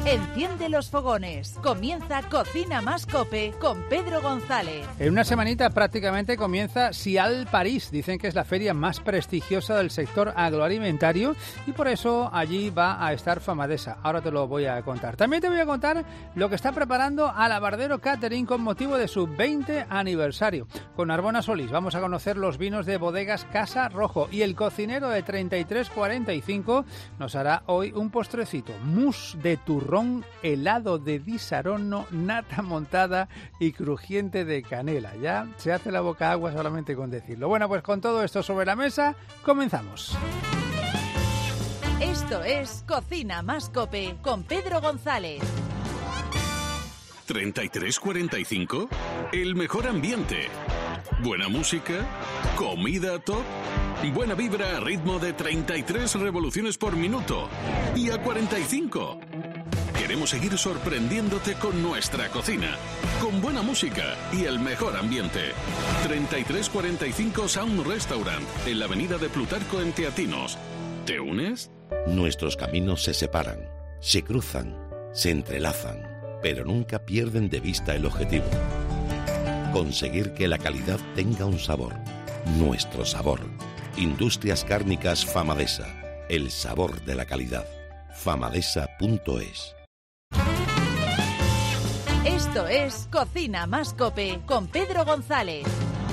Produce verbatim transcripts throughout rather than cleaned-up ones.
Enciende los fogones. Comienza Cocina Más Cope con Pedro González. En una semanita prácticamente comienza Sial París. Dicen que es la feria más prestigiosa del sector agroalimentario y por eso allí va a estar Famadesa. Ahora te lo voy a contar. También te voy a contar lo que está preparando Alabardero Catering con motivo de su veinte aniversario. Con Arbona Solís vamos a conocer los vinos de bodegas Casa Rojo y el cocinero de treinta y tres cuarenta y cinco nos hará hoy un postrecito. Mousse de turrón, helado de disaronno, nata montada y crujiente de canela. Ya se hace la boca agua solamente con decirlo. Bueno, pues con todo esto sobre la mesa, comenzamos. Esto es Cocina Más Cope con Pedro González. ¿treinta y tres cuarenta y cinco? El mejor ambiente. Buena música, comida top, buena vibra a ritmo de treinta y tres revoluciones por minuto. Y a cuarenta y cinco. Queremos seguir sorprendiéndote con nuestra cocina, con buena música y el mejor ambiente. treinta y tres cuarenta y cinco Sound Restaurant, en la avenida de Plutarco en Teatinos. ¿Te unes? Nuestros caminos se separan, se cruzan, se entrelazan, pero nunca pierden de vista el objetivo. Conseguir que la calidad tenga un sabor, nuestro sabor. Industrias Cárnicas Famadesa, el sabor de la calidad. famadesa punto es. Esto es Cocina Más Cope con Pedro González.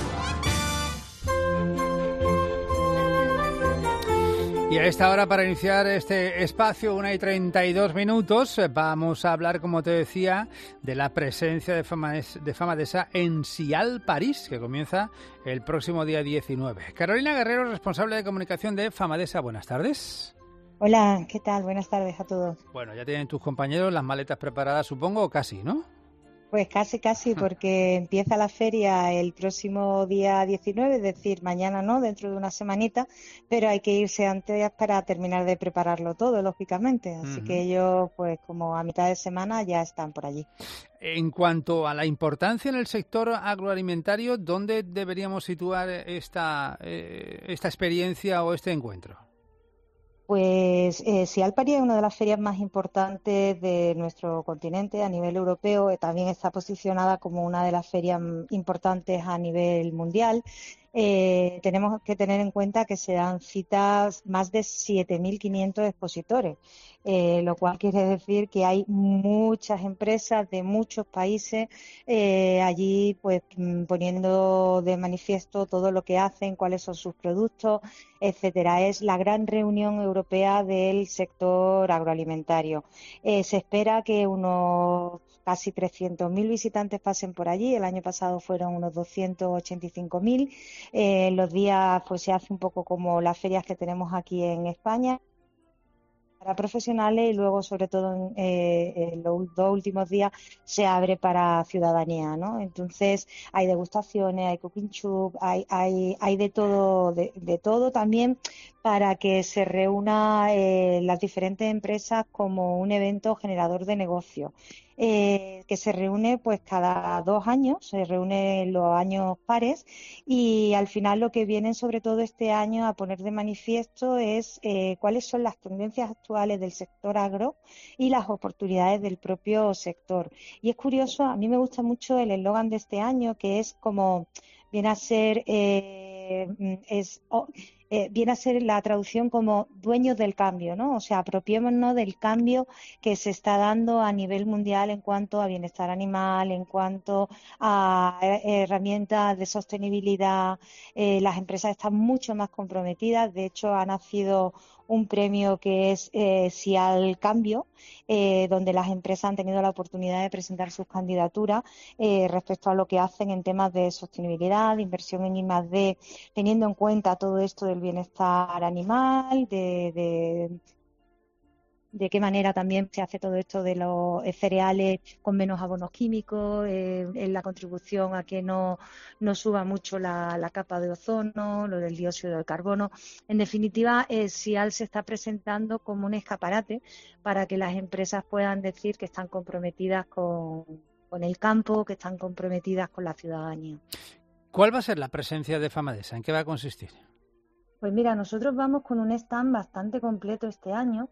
Y a esta hora, para iniciar este espacio, una y treinta y dos minutos, vamos a hablar, como te decía, de la presencia de Famadesa, de Famadesa en Sial París, que comienza el próximo día diecinueve. Carolina Guerrero, responsable de comunicación de Famadesa, buenas tardes. Hola, ¿qué tal? Buenas tardes a todos. Bueno, ya tienen tus compañeros las maletas preparadas, supongo, o casi, ¿no? Pues casi, casi, porque empieza la feria el próximo día diecinueve, es decir, mañana no, dentro de una semanita, pero hay que irse antes para terminar de prepararlo todo, lógicamente. Así uh-huh. que ellos, pues como a mitad de semana, ya están por allí. En cuanto a la importancia en el sector agroalimentario, ¿dónde deberíamos situar esta, eh, esta experiencia o este encuentro? Pues eh, Sial París es una de las ferias más importantes de nuestro continente a nivel europeo. También está posicionada como una de las ferias importantes a nivel mundial. Eh, tenemos que tener en cuenta que se dan citas más de siete mil quinientos expositores, eh, lo cual quiere decir que hay muchas empresas de muchos países eh, allí pues poniendo de manifiesto todo lo que hacen, cuáles son sus productos, etcétera. Es la gran reunión europea del sector agroalimentario. Eh, se espera que unos casi trescientos mil visitantes pasen por allí. El año pasado fueron unos doscientos ochenta y cinco mil. Eh, los días pues se hace un poco como las ferias que tenemos aquí en España para profesionales y luego sobre todo en eh, en los dos últimos días se abre para ciudadanía, ¿no? Entonces hay degustaciones, hay cooking show, hay hay hay de todo de, de todo también para que se reúna eh, las diferentes empresas como un evento generador de negocio. Eh, que se reúne pues cada dos años, se reúne en los años pares y al final lo que vienen sobre todo este año a poner de manifiesto es eh, cuáles son las tendencias actuales del sector agro y las oportunidades del propio sector. Y es curioso, a mí me gusta mucho el eslogan de este año que es como viene a ser eh, es oh, Eh, viene a ser la traducción como dueños del cambio, ¿no? O sea, apropiémonos del cambio que se está dando a nivel mundial en cuanto a bienestar animal, en cuanto a herramientas de sostenibilidad. Eh, las empresas están mucho más comprometidas. De hecho, ha nacido un premio que es eh, Sial Cambio, eh, donde las empresas han tenido la oportunidad de presentar sus candidaturas eh, respecto a lo que hacen en temas de sostenibilidad, de inversión en I más D, teniendo en cuenta todo esto del bienestar animal, de, de, de qué manera también se hace todo esto de los cereales con menos abonos químicos, eh, en la contribución a que no, no suba mucho la, la capa de ozono, lo del dióxido de carbono. En definitiva, eh, Sial se está presentando como un escaparate para que las empresas puedan decir que están comprometidas con, con el campo, que están comprometidas con la ciudadanía. ¿Cuál va a ser la presencia de Famadesa? ¿En qué va a consistir? Pues mira, nosotros vamos con un stand bastante completo este año.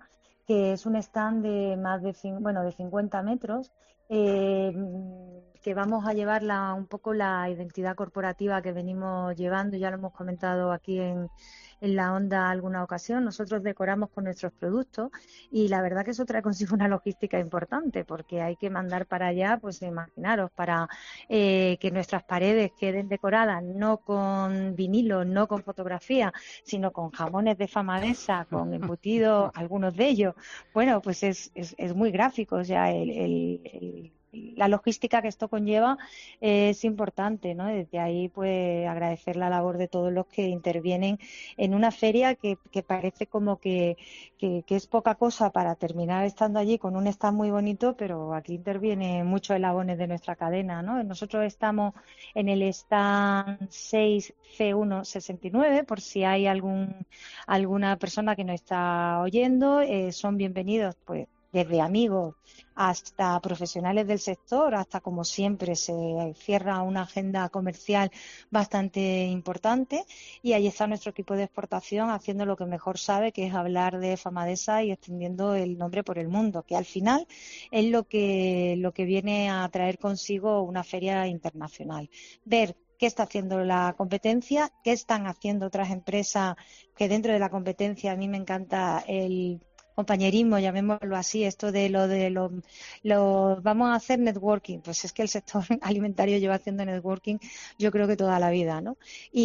que es un stand de más de, bueno, de cincuenta metros, eh, que vamos a llevar la, un poco la identidad corporativa que venimos llevando, ya lo hemos comentado aquí en, en la onda alguna ocasión. Nosotros decoramos con nuestros productos y la verdad que eso trae consigo una logística importante, porque hay que mandar para allá, pues imaginaros, para eh, que nuestras paredes queden decoradas no con vinilo, no con fotografía, sino con jamones de Famadesa, con embutidos, algunos de ellos. Bueno, pues es, es, es muy gráfico, o sea, el, el, el la logística que esto conlleva eh, es importante, ¿no? Desde ahí, pues, agradecer la labor de todos los que intervienen en una feria que, que parece como que, que, que es poca cosa para terminar estando allí con un stand muy bonito, pero aquí intervienen muchos eslabones de nuestra cadena, ¿no? Nosotros estamos en el stand seis C uno sesenta y nueve, por si hay algún alguna persona que nos está oyendo, eh, son bienvenidos, pues, desde amigos hasta profesionales del sector, hasta, como siempre, se cierra una agenda comercial bastante importante, y ahí está nuestro equipo de exportación haciendo lo que mejor sabe, que es hablar de Famadesa y extendiendo el nombre por el mundo, que al final es lo que, lo que viene a traer consigo una feria internacional. Ver qué está haciendo la competencia, qué están haciendo otras empresas, que dentro de la competencia a mí me encanta el compañerismo, llamémoslo así, esto de lo de lo, lo vamos a hacer networking, pues es que el sector alimentario lleva haciendo networking yo creo que toda la vida, ¿no?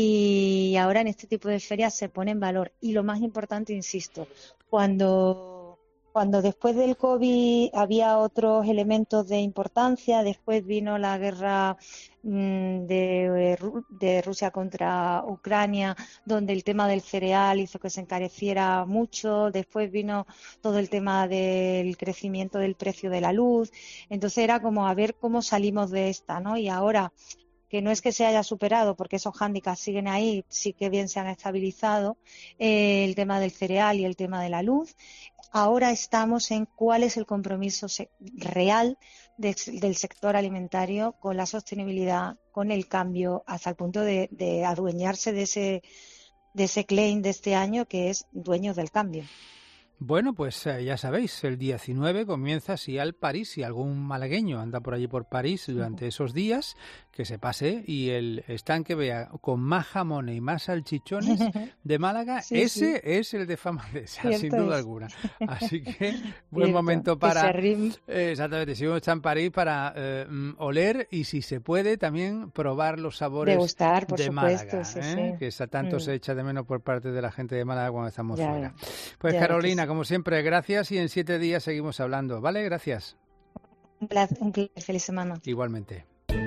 Y ahora en este tipo de ferias se pone en valor, y lo más importante, insisto, cuando Cuando después del COVID había otros elementos de importancia, después vino la guerra mmm, de, de Rusia contra Ucrania, donde el tema del cereal hizo que se encareciera mucho, después vino todo el tema del crecimiento del precio de la luz, entonces era como a ver cómo salimos de esta, ¿no? Y ahora, que no es que se haya superado, porque esos hándicaps siguen ahí, sí que bien se han estabilizado, eh, el tema del cereal y el tema de la luz. Ahora estamos en cuál es el compromiso real de, del sector alimentario con la sostenibilidad, con el cambio, hasta el punto de, de adueñarse de ese, de ese claim de este año, que es dueños del cambio. Bueno, pues eh, ya sabéis, el diecinueve comienza Sial París. Si algún malagueño anda por allí por París durante esos días, que se pase, y el stand que vea con más jamones y más salchichones de Málaga, sí, ese sí. es el de Famadesa, sin duda es. alguna. Así que buen Cierto. momento para... Eh, exactamente, si uno está en París, para eh, oler y, si se puede, también probar los sabores Degustar, por de supuesto, Málaga, sí, ¿eh? sí. que está tanto mm. se echa de menos por parte de la gente de Málaga cuando estamos ya, fuera. Pues ya, Carolina, como siempre, gracias, y en siete días seguimos hablando, ¿vale? Gracias. Un placer, un placer. Feliz semana. Igualmente.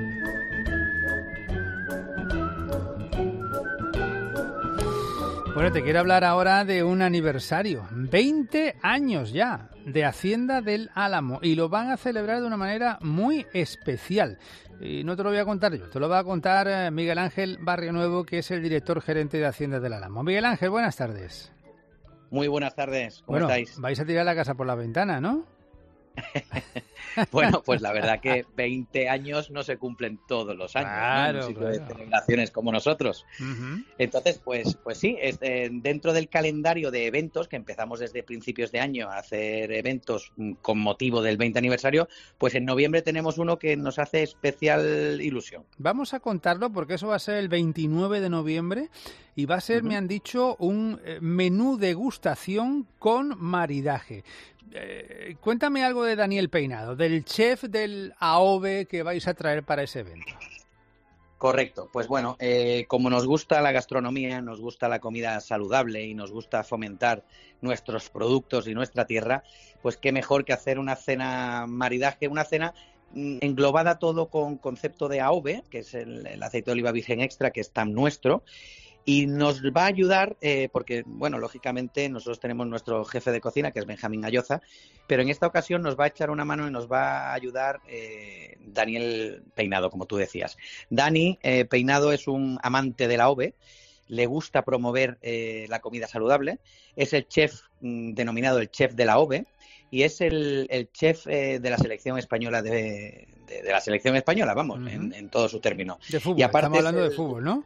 Bueno, te quiero hablar ahora de un aniversario, veinte años ya, de Hacienda del Álamo, y lo van a celebrar de una manera muy especial. Y no te lo voy a contar yo, te lo va a contar Miguel Ángel Barrionuevo, que es el director gerente de Hacienda del Álamo. Miguel Ángel, buenas tardes. Muy buenas tardes, ¿cómo bueno, estáis? Vais a tirar la casa por la ventana, ¿no? Bueno, pues la verdad que veinte años no se cumplen todos los años, claro, ¿no? En un sitio claro. de celebraciones como nosotros. Uh-huh. Entonces, pues, pues sí, es, eh, dentro del calendario de eventos, que empezamos desde principios de año a hacer eventos con motivo del veinte aniversario, pues en noviembre tenemos uno que nos hace especial ilusión. Vamos a contarlo, porque eso va a ser el veintinueve de noviembre y va a ser, uh-huh. me han dicho, un menú degustación con maridaje. Eh, cuéntame algo de Daniel Peinado, del chef del A O V E que vais a traer para ese evento. Correcto, pues bueno, eh, como nos gusta la gastronomía, nos gusta la comida saludable y nos gusta fomentar nuestros productos y nuestra tierra, pues qué mejor que hacer una cena maridaje, una cena mm, englobada todo con concepto de A O V E, que es el, el aceite de oliva virgen extra, que es tan nuestro. Y nos va a ayudar, eh, porque, bueno, lógicamente nosotros tenemos nuestro jefe de cocina, que es Benjamín Galloza, pero en esta ocasión nos va a echar una mano y nos va a ayudar eh, Daniel Peinado, como tú decías. Dani eh, Peinado es un amante de la A O V E, le gusta promover eh, la comida saludable, es el chef mm, denominado el chef de la A O V E, y es el, el chef eh, de la selección española, de, de, de la selección española, vamos, uh-huh. en, en todo su término. De fútbol, y aparte estamos hablando el, de fútbol, ¿no?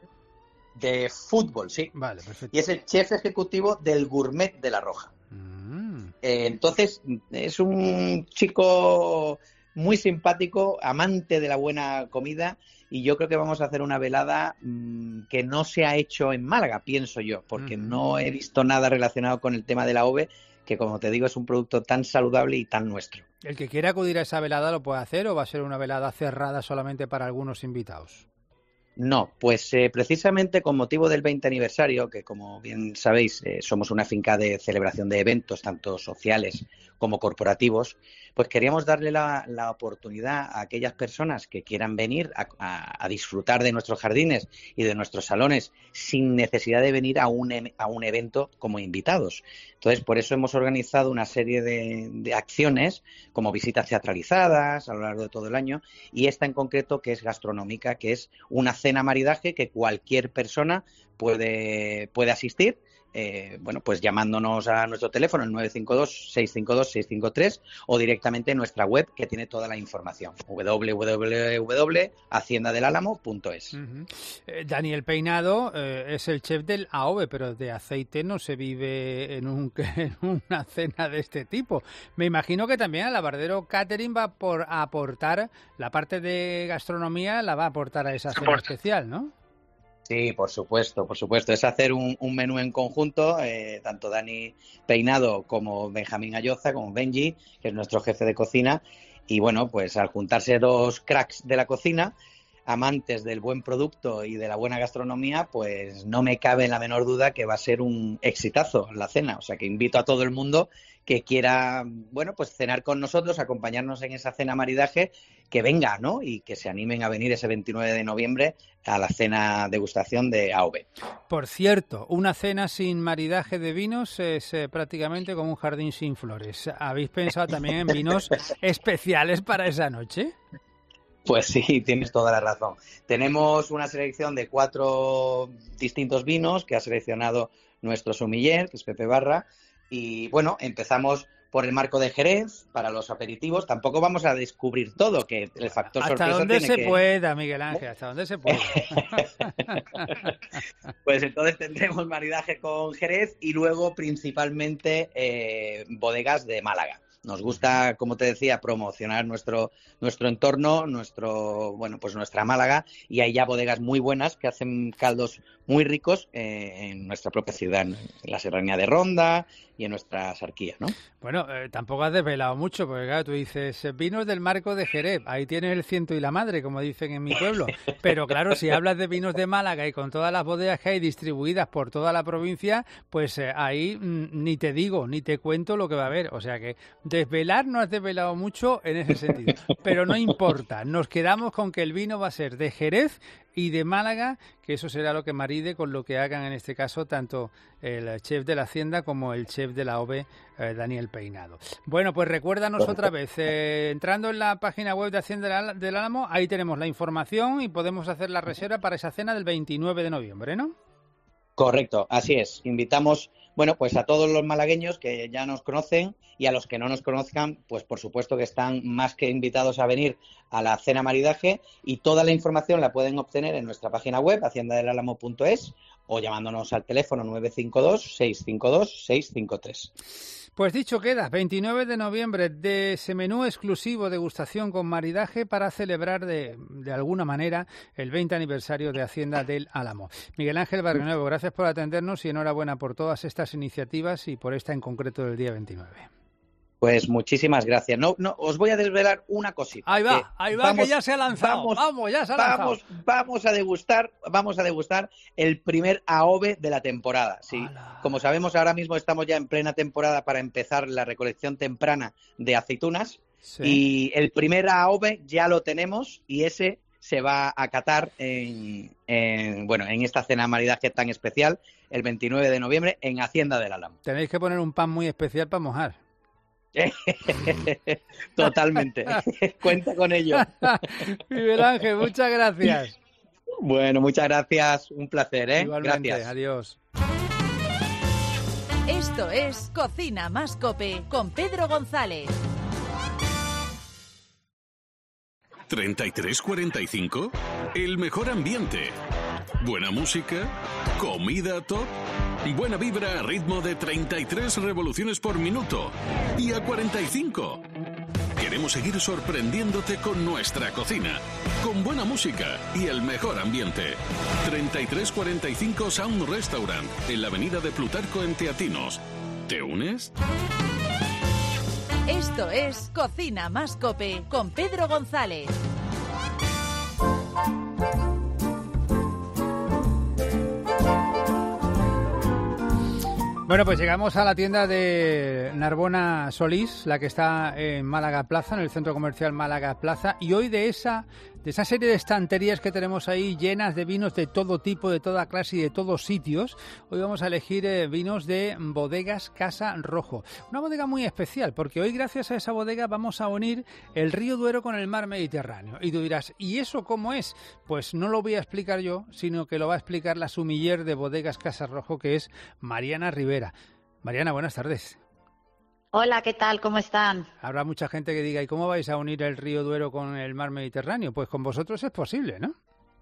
De fútbol, sí. Vale, perfecto. Y es el chef ejecutivo del Gourmet de La Roja. Mm. Eh, entonces, es un chico muy simpático, amante de la buena comida, y yo creo que vamos a hacer una velada mmm, que no se ha hecho en Málaga, pienso yo, porque mm. no he visto nada relacionado con el tema de la O V E, que como te digo es un producto tan saludable y tan nuestro. ¿El que quiera acudir a esa velada lo puede hacer o va a ser una velada cerrada solamente para algunos invitados? No, pues eh, precisamente con motivo del veinte aniversario, que como bien sabéis eh, somos una finca de celebración de eventos, tanto sociales como corporativos, pues queríamos darle la, la oportunidad a aquellas personas que quieran venir a, a, a disfrutar de nuestros jardines y de nuestros salones sin necesidad de venir a un, a un evento como invitados. Entonces, por eso hemos organizado una serie de, de acciones, como visitas teatralizadas a lo largo de todo el año, y esta en concreto que es gastronómica, que es una cena maridaje que cualquier persona puede, puede asistir. Eh, bueno, pues llamándonos a nuestro teléfono, el nueve cinco dos, seis cinco dos, seis cinco tres, o directamente en nuestra web, que tiene toda la información, doble u doble u doble u punto hacienda del álamo punto es. Uh-huh. eh, Daniel Peinado eh, es el chef del A O V E, pero de aceite no se vive en, un, en una cena de este tipo. Me imagino que también el Albardero Catering va por a aportar, la parte de gastronomía la va a aportar a esa cena especial, ¿no? Sí, por supuesto, por supuesto. Es hacer un, un menú en conjunto, eh, tanto Dani Peinado como Benjamín Ayoza, como Benji, que es nuestro jefe de cocina. Y bueno, pues al juntarse dos cracks de la cocina, amantes del buen producto y de la buena gastronomía, pues no me cabe la menor duda que va a ser un exitazo la cena. O sea que invito a todo el mundo que quiera, bueno, pues cenar con nosotros, acompañarnos en esa cena maridaje, que venga, ¿no? Y que se animen a venir ese veintinueve de noviembre a la cena degustación de A O V E. Por cierto, una cena sin maridaje de vinos es eh, prácticamente como un jardín sin flores. ¿Habéis pensado también en vinos especiales para esa noche? Pues sí, tienes toda la razón. Tenemos una selección de cuatro distintos vinos que ha seleccionado nuestro sommelier, que es Pepe Barra, y bueno, empezamos por el marco de Jerez para los aperitivos. Tampoco vamos a descubrir todo, que el factor hasta sorpresa donde tiene se que... pueda, Miguel Ángel, hasta donde se pueda. Pues entonces tendremos maridaje con Jerez y luego principalmente eh, bodegas de Málaga. Nos gusta, como te decía, promocionar nuestro nuestro entorno, nuestro bueno, pues nuestra Málaga, y hay ya bodegas muy buenas que hacen caldos muy ricos eh, en nuestra propia ciudad, en la Serranía de Ronda y en nuestra Sarquía, ¿no? Bueno, eh, tampoco has desvelado mucho, porque claro, tú dices vinos del marco de Jerez, ahí tienes el ciento y la madre, como dicen en mi pueblo, pero claro, si hablas de vinos de Málaga y con todas las bodegas que hay distribuidas por toda la provincia, pues eh, ahí mm, ni te digo, ni te cuento lo que va a haber, o sea que desvelar no has desvelado mucho en ese sentido, pero no importa, nos quedamos con que el vino va a ser de Jerez y de Málaga, que eso será lo que maride con lo que hagan en este caso tanto el chef de la Hacienda como el chef de la O V E, eh, Daniel Peinado. Bueno, pues recuérdanos otra vez, eh, entrando en la página web de Hacienda del Álamo, ahí tenemos la información y podemos hacer la reserva para esa cena del veintinueve de noviembre, ¿no? Correcto, así es. Invitamos, bueno, pues a todos los malagueños que ya nos conocen y a los que no nos conozcan, pues por supuesto que están más que invitados a venir a la cena maridaje, y toda la información la pueden obtener en nuestra página web, hacienda del álamo punto es, o llamándonos al teléfono nueve cinco dos, seis cinco dos, seis cinco tres. Pues dicho queda, veintinueve de noviembre, de ese menú exclusivo degustación con maridaje para celebrar de, de alguna manera el veinte aniversario de Hacienda del Álamo. Miguel Ángel Barrionuevo, gracias por atendernos y enhorabuena por todas estas iniciativas y por esta en concreto del día veintinueve. Pues muchísimas gracias. No, no, os voy a desvelar una cosita. Ahí va, ahí va, vamos, que ya se ha lanzado. Vamos, vamos ya se ha lanzado. Vamos, vamos a degustar, vamos a degustar el primer A O V E de la temporada. Sí, ¡hala! Como sabemos, ahora mismo estamos ya en plena temporada para empezar la recolección temprana de aceitunas. Sí. Y el primer A O V E ya lo tenemos y ese se va a catar en, en bueno en esta cena maridaje tan especial el veintinueve de noviembre en Hacienda del Álamo. Tenéis que poner un pan muy especial para mojar. Totalmente. Cuenta con ello. Miguel Ángel, muchas gracias. Bueno, muchas gracias. Un placer, ¿eh? Igualmente, gracias. Adiós. Esto es Cocina Más Cope con Pedro González. ¿treinta y tres cuarenta y cinco? El mejor ambiente. buena música, comida top, buena vibra a ritmo de treinta y tres revoluciones por minuto y a cuarenta y cinco. Queremos seguir sorprendiéndote con nuestra cocina, con buena música y el mejor ambiente. treinta y tres cuarenta y cinco Sound Restaurant, en la avenida de Plutarco en Teatinos. ¿Te unes? Esto es Cocina Más Cope con Pedro González. Bueno, pues llegamos a la tienda de Narbona Solís, la que está en Málaga Plaza, en el centro comercial Málaga Plaza, y hoy de esa de esa serie de estanterías que tenemos ahí llenas de vinos de todo tipo, de toda clase y de todos sitios, hoy vamos a elegir eh, vinos de Bodegas Casa Rojo. Una bodega muy especial, porque hoy gracias a esa bodega vamos a unir el río Duero con el mar Mediterráneo. Y tú dirás, ¿y eso cómo es? Pues no lo voy a explicar yo, sino que lo va a explicar la sumiller de Bodegas Casa Rojo, que es Mariana Rivera. Mariana, buenas tardes. Hola, ¿qué tal? ¿Cómo están? Habrá mucha gente que diga, ¿y cómo vais a unir el río Duero con el mar Mediterráneo? Pues con vosotros es posible, ¿no?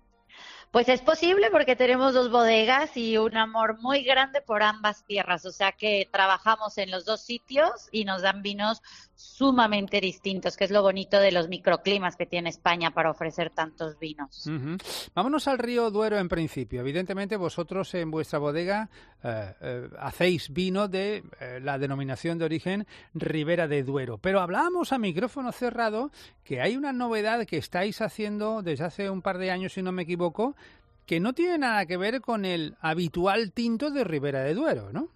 Pues es posible porque tenemos dos bodegas y un amor muy grande por ambas tierras, o sea que trabajamos en los dos sitios y nos dan vinos sumamente distintos, que es lo bonito de los microclimas que tiene España para ofrecer tantos vinos. Uh-huh. Vámonos al río Duero en principio. Evidentemente vosotros en vuestra bodega eh, eh, hacéis vino de eh, la denominación de origen Ribera de Duero, pero hablábamos a micrófono cerrado que hay una novedad que estáis haciendo desde hace un par de años, si no me equivoco, que no tiene nada que ver con el habitual tinto de Ribera de Duero, ¿no?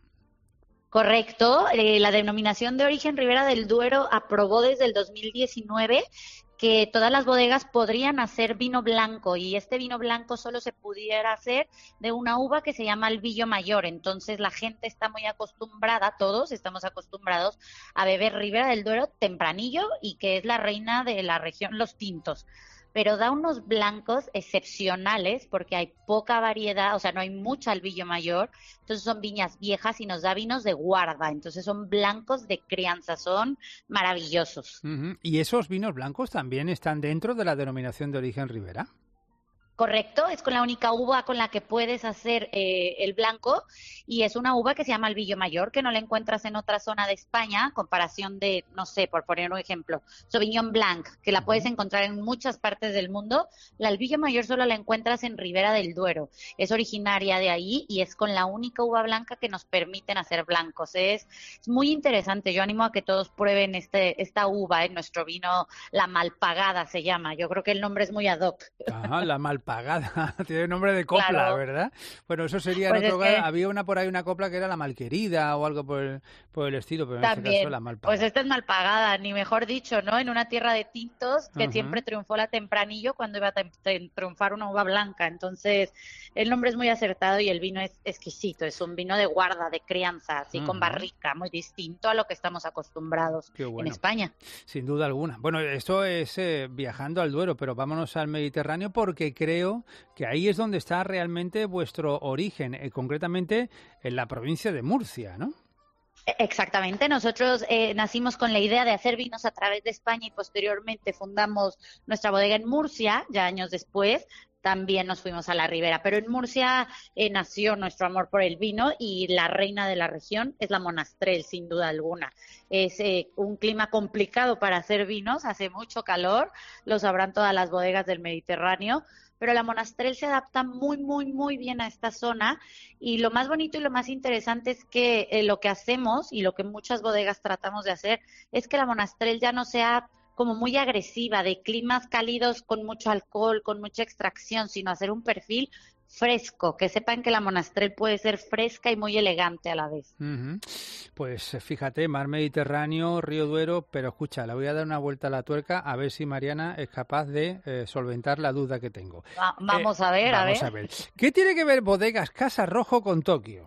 Correcto, eh, la denominación de origen Ribera del Duero aprobó desde el dos mil diecinueve que todas las bodegas podrían hacer vino blanco y este vino blanco solo se pudiera hacer de una uva que se llama Albillo Mayor. Entonces la gente está muy acostumbrada, todos estamos acostumbrados a beber Ribera del Duero tempranillo y que es la reina de la región, los tintos. Pero da unos blancos excepcionales porque hay poca variedad, o sea, no hay mucha Albillo Mayor, entonces son viñas viejas y nos da vinos de guarda, entonces son blancos de crianza, son maravillosos. Uh-huh. ¿Y esos vinos blancos también están dentro de la denominación de origen Ribera? Correcto, es con la única uva con la que puedes hacer eh, el blanco y es una uva que se llama Albillo Mayor, que no la encuentras en otra zona de España, a comparación de, no sé, por poner un ejemplo, Sauvignon Blanc, que la puedes encontrar en muchas partes del mundo. La Albillo Mayor solo la encuentras en Ribera del Duero, es originaria de ahí y es con la única uva blanca que nos permiten hacer blancos. Es, es muy interesante, yo animo a que todos prueben este esta uva, en eh, nuestro vino, la Malpagada se llama, yo creo que el nombre es muy ad hoc. Ajá, la Malpagada. Pagada, tiene nombre de copla, claro. ¿Verdad? Bueno, eso sería pues en otro es lugar. Que... Había una por ahí, una copla que era la Malquerida o algo por el, por el estilo, pero en También, este caso la Malpagada. Pues esta es Malpagada, ni mejor dicho, ¿no? En una tierra de tintos que uh-huh. siempre triunfó la tempranillo cuando iba a t- triunfar una uva blanca. Entonces, el nombre es muy acertado y el vino es exquisito. Es un vino de guarda, de crianza, así uh-huh. con barrica, muy distinto a lo que estamos acostumbrados bueno. en España. Sin duda alguna. Bueno, esto es eh, viajando al Duero, pero vámonos al Mediterráneo porque creo que ahí es donde está realmente vuestro origen, eh, concretamente en la provincia de Murcia, ¿no? Exactamente, nosotros eh, nacimos con la idea de hacer vinos a través de España y posteriormente fundamos nuestra bodega en Murcia, ya años después. También nos fuimos a la Ribera, pero en Murcia eh, nació nuestro amor por el vino y la reina de la región es la Monastrell, sin duda alguna. Es eh, un clima complicado para hacer vinos, hace mucho calor, lo sabrán todas las bodegas del Mediterráneo, pero la Monastrell se adapta muy, muy, muy bien a esta zona y lo más bonito y lo más interesante es que eh, lo que hacemos y lo que muchas bodegas tratamos de hacer es que la Monastrell ya no sea como muy agresiva, de climas cálidos con mucho alcohol, con mucha extracción, sino hacer un perfil fresco, que sepan que la Monastrell puede ser fresca y muy elegante a la vez. Uh-huh. Pues fíjate, mar Mediterráneo, río Duero, pero escucha, le voy a dar una vuelta a la tuerca a ver si Mariana es capaz de eh, solventar la duda que tengo. Va, vamos eh, a ver, vamos a ver. a ver. ¿Qué tiene que ver Bodegas Casa Rojo con Tokio?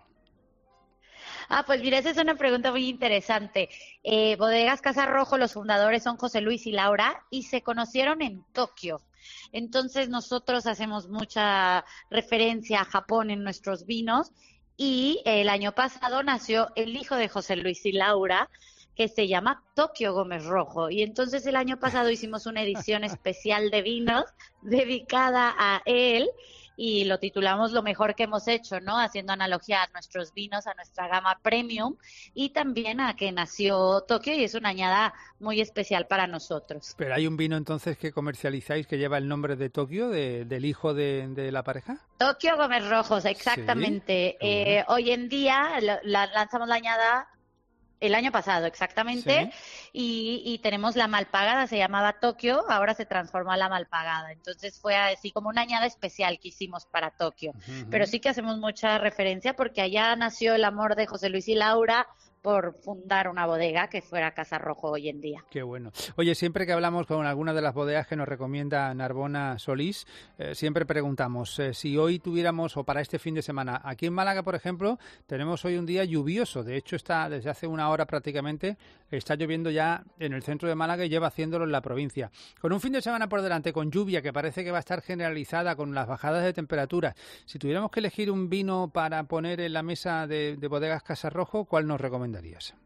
Ah, pues mira, esa es una pregunta muy interesante. Eh, Bodegas Casa Rojo, los fundadores son José Luis y Laura y se conocieron en Tokio. Entonces nosotros hacemos mucha referencia a Japón en nuestros vinos y el año pasado nació el hijo de José Luis y Laura, que se llama Tokio Gómez Rojo. Y entonces el año pasado hicimos una edición especial de vinos dedicada a él y lo titulamos Lo mejor que hemos hecho, ¿no? Haciendo analogía a nuestros vinos, a nuestra gama premium y también a que nació Tokio y es una añada muy especial para nosotros. ¿Pero hay un vino entonces que comercializáis que lleva el nombre de Tokio, de, del hijo de, de la pareja? Tokio Gómez Rojos, exactamente. Sí, eh, bueno. Hoy en día la, la, lanzamos la añada el año pasado, exactamente, sí. y, y tenemos la Malpagada, se llamaba Tokio, ahora se transformó a la Malpagada. Entonces fue así como una añada especial que hicimos para Tokio. Uh-huh. Pero sí que hacemos mucha referencia porque allá nació el amor de José Luis y Laura por fundar una bodega que fuera Casa Rojo hoy en día. Qué bueno. Oye, siempre que hablamos con alguna de las bodegas que nos recomienda Narbona Solís, eh, siempre preguntamos eh, si hoy tuviéramos, o para este fin de semana, aquí en Málaga, por ejemplo, tenemos hoy un día lluvioso. De hecho, está desde hace una hora prácticamente, está lloviendo ya en el centro de Málaga y lleva haciéndolo en la provincia. Con un fin de semana por delante, con lluvia que parece que va a estar generalizada, con las bajadas de temperatura, si tuviéramos que elegir un vino para poner en la mesa de, de bodegas Casa Rojo, ¿cuál nos recomendarías?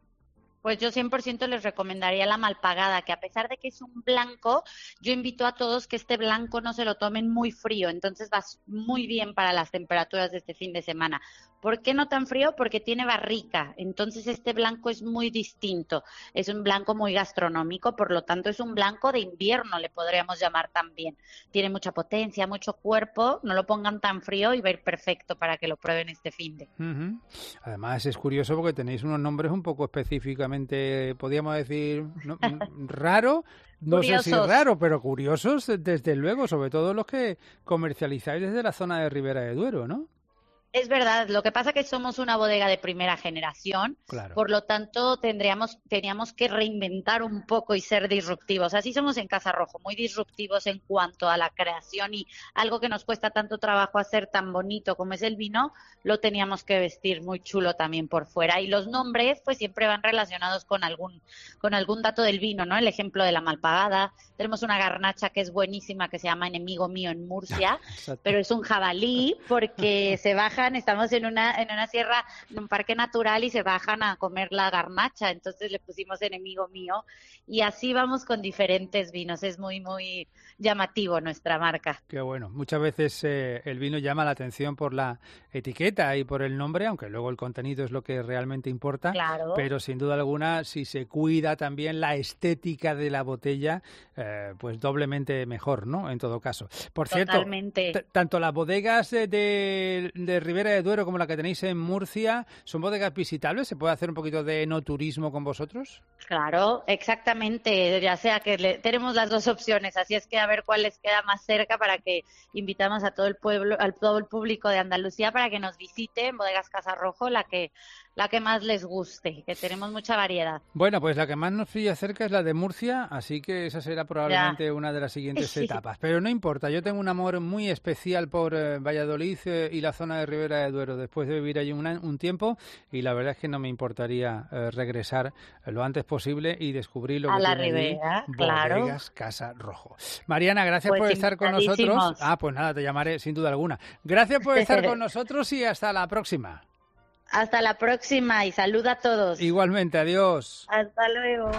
Pues yo cien por ciento les recomendaría la Malpagada, que a pesar de que es un blanco, yo invito a todos que este blanco no se lo tomen muy frío, entonces va muy bien para las temperaturas de este fin de semana. ¿Por qué no tan frío? Porque tiene barrica, entonces este blanco es muy distinto, es un blanco muy gastronómico, por lo tanto es un blanco de invierno, le podríamos llamar también. Tiene mucha potencia, mucho cuerpo, no lo pongan tan frío y va a ir perfecto para que lo prueben este fin de. Uh-huh. Además es curioso porque tenéis unos nombres un poco específicamente, podríamos decir, ¿no? raro, no curiosos. sé si raro, pero curiosos desde luego, sobre todo los que comercializáis desde la zona de Ribera de Duero, ¿no? Es verdad, lo que pasa es que somos una bodega de primera generación, claro. Por lo tanto tendríamos, teníamos que reinventar un poco y ser disruptivos. Así somos en Casa Rojo, muy disruptivos en cuanto a la creación y algo que nos cuesta tanto trabajo hacer tan bonito como es el vino, lo teníamos que vestir muy chulo también por fuera. Y los nombres pues siempre van relacionados con algún, con algún dato del vino, ¿no? El ejemplo de la Malpagada, tenemos una garnacha que es buenísima que se llama Enemigo Mío en Murcia, pero es un jabalí porque se baja. Estamos en una en una sierra, en un parque natural y se bajan a comer la garnacha, entonces le pusimos Enemigo Mío y así vamos con diferentes vinos, es muy muy llamativo nuestra marca. Qué bueno, muchas veces eh, el vino llama la atención por la etiqueta y por el nombre, aunque luego el contenido es lo que realmente importa, claro. Pero sin duda alguna si se cuida también la estética de la botella, eh, pues doblemente mejor, ¿no? En todo caso. Por Totalmente. cierto, t- tanto las bodegas de, de, de Ribera de Duero como la que tenéis en Murcia, ¿son bodegas visitables? ¿Se puede hacer un poquito de enoturismo con vosotros? Claro, exactamente, ya sea que le, tenemos las dos opciones, así es que a ver cuál les queda más cerca para que invitamos a todo el pueblo, al todo el público de Andalucía para que nos visite en Bodegas Casa Rojo, la que la que más les guste, que tenemos mucha variedad. Bueno, pues la que más nos pilla cerca es la de Murcia, así que esa será probablemente ya. una de las siguientes sí. etapas. Pero no importa, yo tengo un amor muy especial por eh, Valladolid eh, y la zona de Ribera de Duero, después de vivir allí un, un tiempo, y la verdad es que no me importaría eh, regresar eh, lo antes posible y descubrir lo a que la tiene Ribera, allí, claro. Bodegas Casa Rojo. Mariana, gracias pues por estar con nosotros. Ah, pues nada, te llamaré sin duda alguna. Gracias por estar con nosotros y hasta la próxima. Hasta la próxima y salud a todos. Igualmente, adiós. Hasta luego.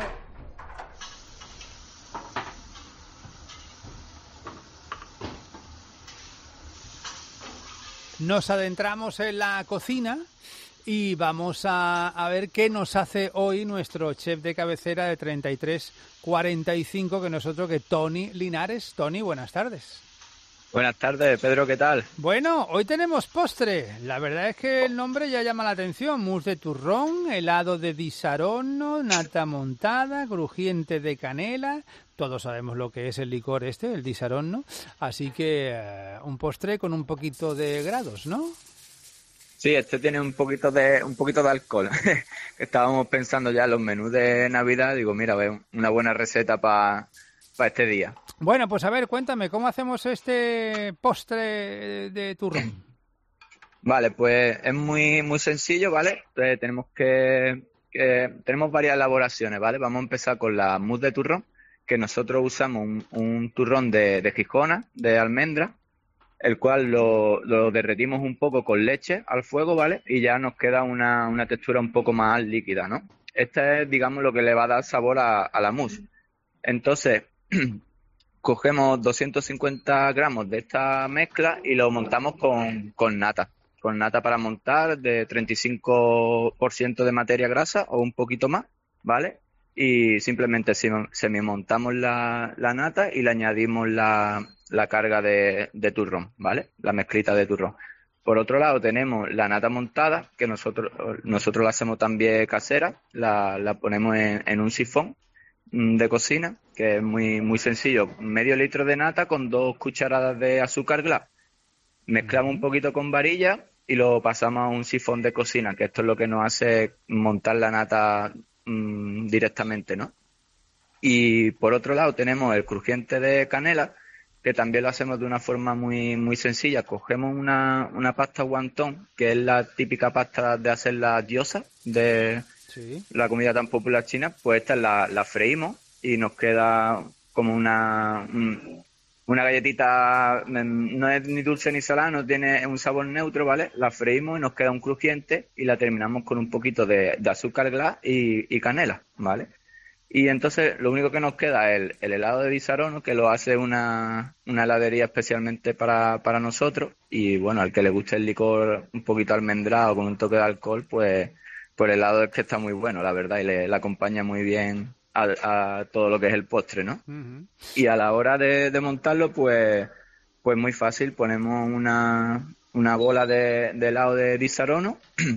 Nos adentramos en la cocina y vamos a, a ver qué nos hace hoy nuestro chef de cabecera de treinta y tres cuarenta y cinco, que nosotros, que Tony Linares. Tony, buenas tardes. Buenas tardes, Pedro, ¿qué tal? Bueno, hoy tenemos postre. La verdad es que el nombre ya llama la atención. Mousse de turrón, helado de disaronno, nata montada, crujiente de canela. Todos sabemos lo que es el licor este, el disaronno. Así que eh, un postre con un poquito de grados, ¿no? Sí, este tiene un poquito de un poquito de alcohol. Estábamos pensando ya en los menús de Navidad. Digo, mira, ve, una buena receta para pa este día. Bueno, pues a ver, cuéntame, ¿cómo hacemos este postre de turrón? Vale, pues es muy muy sencillo, ¿vale? Entonces, tenemos que, que tenemos varias elaboraciones, ¿vale? Vamos a empezar con la mousse de turrón, que nosotros usamos un, un turrón de, de Gijona, de almendra, el cual lo, lo derretimos un poco con leche al fuego, ¿vale? Y ya nos queda una, una textura un poco más líquida, ¿no? Esta es, digamos, lo que le va a dar sabor a, a la mousse. Entonces, cogemos doscientos cincuenta gramos de esta mezcla y lo montamos con, con nata. Con nata para montar de treinta y cinco por ciento de materia grasa o un poquito más, ¿vale? Y simplemente semimontamos la, la nata y le añadimos la, la carga de, de turrón, ¿vale? La mezclita de turrón. Por otro lado tenemos la nata montada, que nosotros nosotros la hacemos también casera, la, la ponemos en, en un sifón de cocina, que es muy, muy sencillo. Medio litro de nata con dos cucharadas de azúcar glass. Mezclamos un poquito con varilla y lo pasamos a un sifón de cocina, que esto es lo que nos hace montar la nata mmm, directamente, ¿no? Y por otro lado tenemos el crujiente de canela, que también lo hacemos de una forma muy muy sencilla. Cogemos una, una pasta wonton, que es la típica pasta de hacer las gyozas, de sí. la comida tan popular china, pues esta la, la freímos y nos queda como una... Un, Una galletita, no es ni dulce ni salada, no tiene un sabor neutro, ¿vale? La freímos y nos queda un crujiente y la terminamos con un poquito de, de azúcar glass y, y canela, ¿vale? Y entonces lo único que nos queda es el, el helado de Disaronno, que lo hace una, una heladería especialmente para, para nosotros. Y bueno, al que le guste el licor un poquito almendrado con un toque de alcohol, pues, pues el helado es que está muy bueno, la verdad, y le, le acompaña muy bien A, a todo lo que es el postre, ¿no? Uh-huh. Y a la hora de, de montarlo, pues pues muy fácil. Ponemos una, una bola de, de helado de Disaronno,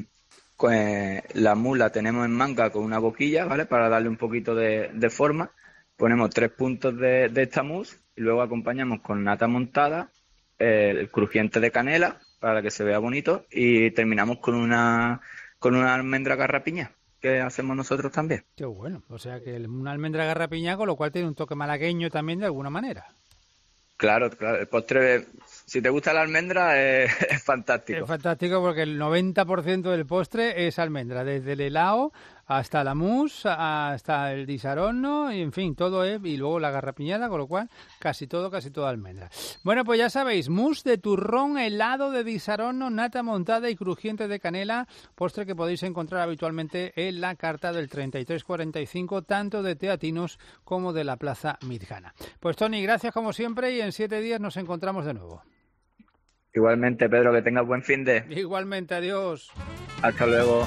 pues la mousse la tenemos en manga con una boquilla, ¿vale? Para darle un poquito de, de forma. Ponemos tres puntos de, de esta mousse y luego acompañamos con nata montada, el crujiente de canela para que se vea bonito y terminamos con una con una almendra garrapiña, que hacemos nosotros también. Qué bueno, o sea que una almendra garrapiña, con lo cual tiene un toque malagueño también de alguna manera. Claro, claro, el postre, si te gusta la almendra, es, es fantástico. Es fantástico porque el noventa por ciento del postre es almendra, desde el helado hasta la mousse, hasta el Disaronno, y en fin, todo es, y luego la garrapiñada, con lo cual casi todo, casi todo almendra. Bueno, pues ya sabéis, mousse de turrón, helado de Disaronno, nata montada y crujiente de canela, postre que podéis encontrar habitualmente en la carta del treinta y tres cuarenta y cinco, tanto de Teatinos como de la Plaza Midjana. Pues Toni, gracias como siempre y en siete días nos encontramos de nuevo. Igualmente, Pedro, que tengas buen fin de... Igualmente, adiós. Hasta luego.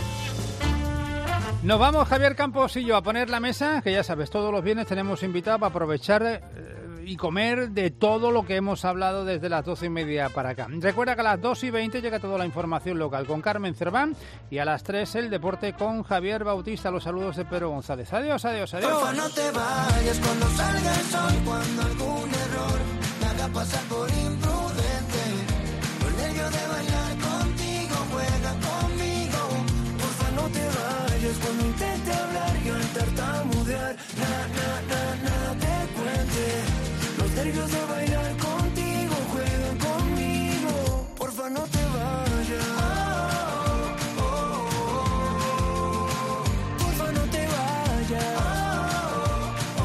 Nos vamos, Javier Campos y yo, a poner la mesa, que ya sabes, todos los viernes tenemos invitado para aprovechar eh, y comer de todo lo que hemos hablado desde las doce y media para acá. Recuerda que a las dos y veinte llega toda la información local con Carmen Cerván y a las tres el deporte con Javier Bautista. Los saludos de Pedro González. Adiós, adiós, adiós. Porfa, no te vayas cuando salga el sol, cuando algún error me haga pasar por imprudente. Con nervio de bailar contigo, juega conmigo. Porfa, no te vayas cuando intente hablar y al tartamudear, na, na, na, nada te cuente. Los nervios de bailar contigo juegan conmigo. Porfa, no te vayas. Oh, oh, oh, oh. Porfa, no te vayas. Oh,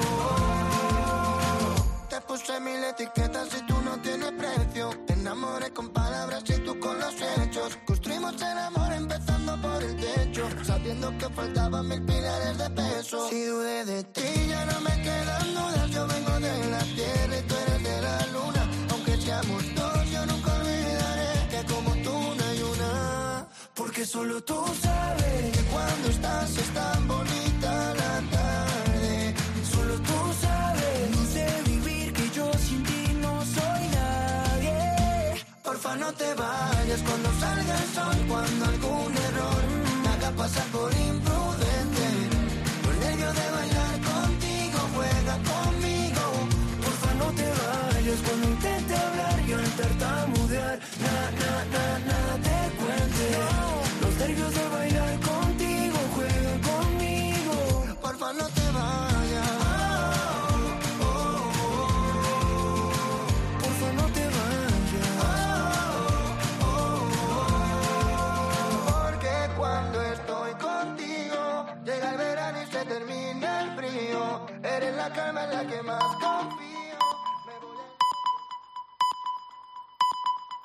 oh, oh. Te puse mil etiquetas y tú no tienes precio. Te enamoré con palabras y tú con los hechos. Construimos el amor empezando por el techo, sabiendo que faltaban mil pilares de peso. Si dudé de ti ya no me quedan dudas. Yo vengo de la tierra y tú eres de la luna. Aunque seamos dos, yo nunca olvidaré que como tú no hay una. Porque solo tú sabes que cuando estás es tan bonita la tarde. Solo tú sabes, no sé vivir, que yo sin ti no soy nadie. Porfa, no te vayas cuando salga el sol, cuando algún error me haga pasar por imprudente. Por nervio de bailar contigo, juega conmigo. Porfa, no te vayas cuando intente hablar y al tartamudear, na, na, na, nada te cuente. Los nervios de bailar contigo juegan conmigo. Porfa, no te vayas. Oh, oh, oh. Porfa, no te vayas. Oh, oh, oh. Porque cuando estoy contigo llega el verano y se termina el frío. Eres la calma en la que más confío.